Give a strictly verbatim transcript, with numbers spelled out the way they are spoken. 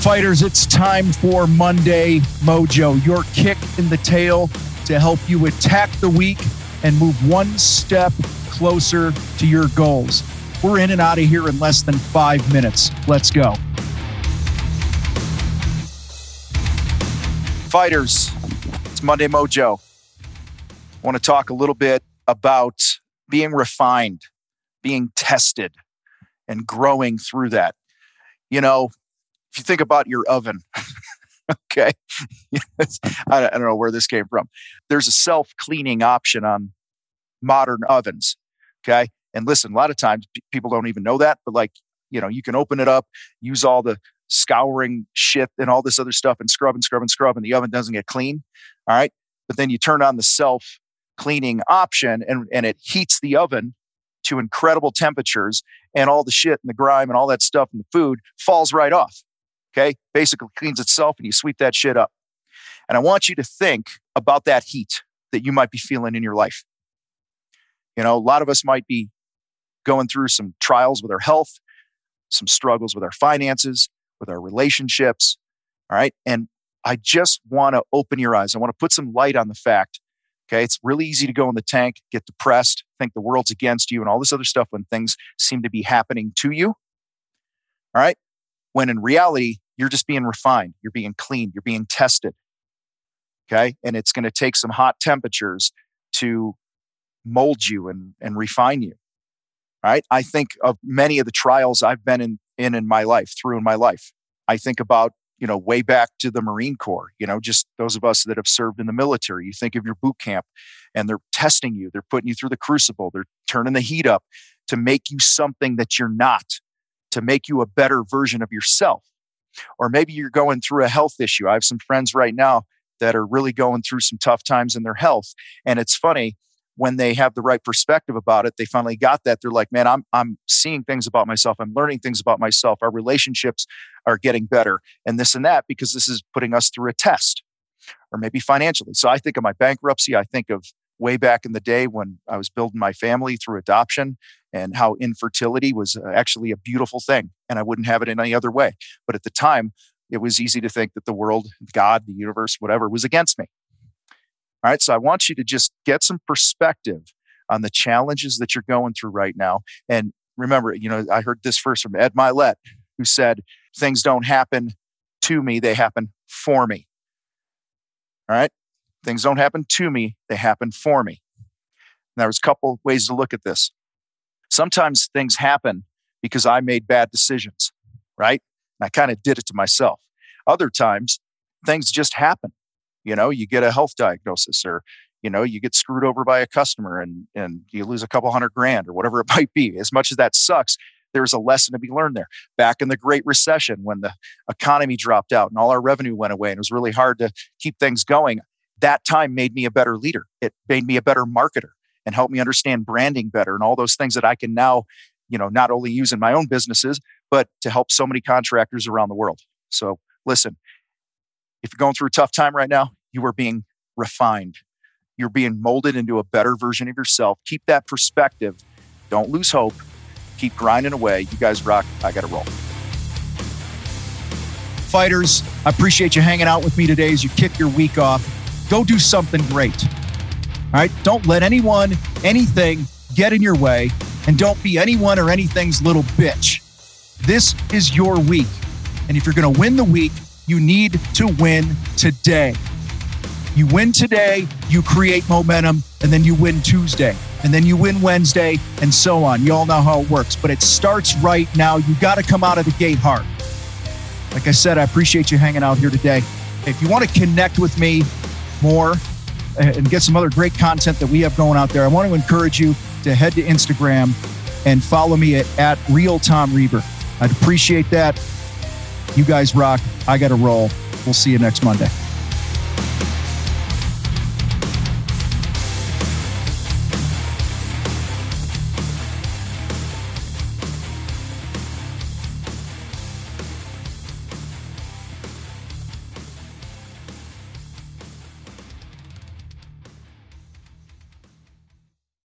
Fighters, it's time for Monday Mojo, your kick in the tail to help you attack the week and move one step closer to your goals. We're in and out of here in less than five minutes. Let's go. Fighters, it's Monday Mojo. I want to talk a little bit about being refined, being tested, and growing through that. You know, if you think about your oven, okay, I don't know where this came from. There's a self-cleaning option on modern ovens, okay? And listen, a lot of times people don't even know that, but like, you know, you can open it up, use all the scouring shit and all this other stuff and scrub and scrub and scrub, and the oven doesn't get clean, all right? But then you turn on the self-cleaning option and, and it heats the oven to incredible temperatures, and all the shit and the grime and all that stuff in the food falls right off. Okay, basically cleans itself and you sweep that shit up. And I want you to think about that heat that you might be feeling in your life. You know, a lot of us might be going through some trials with our health, some struggles with our finances, with our relationships. All right. And I just want to open your eyes. I want to put some light on the fact. Okay, it's really easy to go in the tank, get depressed, think the world's against you and all this other stuff when things seem to be happening to you. All right. When in reality, you're just being refined, you're being cleaned, you're being tested. Okay. And it's going to take some hot temperatures to mold you and, and refine you. All right. I think of many of the trials I've been in, in in my life, through in my life. I think about, you know, way back to the Marine Corps, you know, just those of us that have served in the military. You think of your boot camp and they're testing you, they're putting you through the crucible, they're turning the heat up to make you something that you're not, to make you a better version of yourself. Or maybe you're going through a health issue. I have some friends right now that are really going through some tough times in their health. And it's funny, when they have the right perspective about it, they finally got that. They're like, man, I'm I'm seeing things about myself. I'm learning things about myself. Our relationships are getting better and this and that, because this is putting us through a test, or maybe financially. So I think of my bankruptcy. I think of way back in the day when I was building my family through adoption, and how infertility was actually a beautiful thing. And I wouldn't have it in any other way. But at the time, it was easy to think that the world, God, the universe, whatever, was against me. All right. So I want you to just get some perspective on the challenges that you're going through right now. And remember, you know, I heard this first from Ed Milet, who said, things don't happen to me, they happen for me. All right. Things don't happen to me, they happen for me. And there was a couple ways to look at this. Sometimes things happen because I made bad decisions, right? And I kind of did it to myself. Other times, things just happen. You know, you get a health diagnosis, or, you know, you get screwed over by a customer and, and you lose a couple hundred grand or whatever it might be. As much as that sucks, there's a lesson to be learned there. Back in the Great Recession, when the economy dropped out and all our revenue went away and it was really hard to keep things going, that time made me a better leader. It made me a better marketer and helped me understand branding better and all those things that I can now, you know, not only use in my own businesses, but to help so many contractors around the world. So listen, if you're going through a tough time right now, you are being refined. You're being molded into a better version of yourself. Keep that perspective. Don't lose hope. Keep grinding away. You guys rock. I got to roll. Fighters, I appreciate you hanging out with me today as you kick your week off. Go do something great. All right? Don't let anyone, anything get in your way, and don't be anyone or anything's little bitch. This is your week. And if you're going to win the week, you need to win today. You win today, you create momentum, and then you win Tuesday, and then you win Wednesday, and so on. You all know how it works, but it starts right now. You got to come out of the gate hard. Like I said, I appreciate you hanging out here today. If you want to connect with me more and get some other great content that we have going out there, I want to encourage you to head to Instagram and follow me at, at Real Tom Reber. I'd appreciate that. You guys rock. I got to roll. We'll see you next Monday.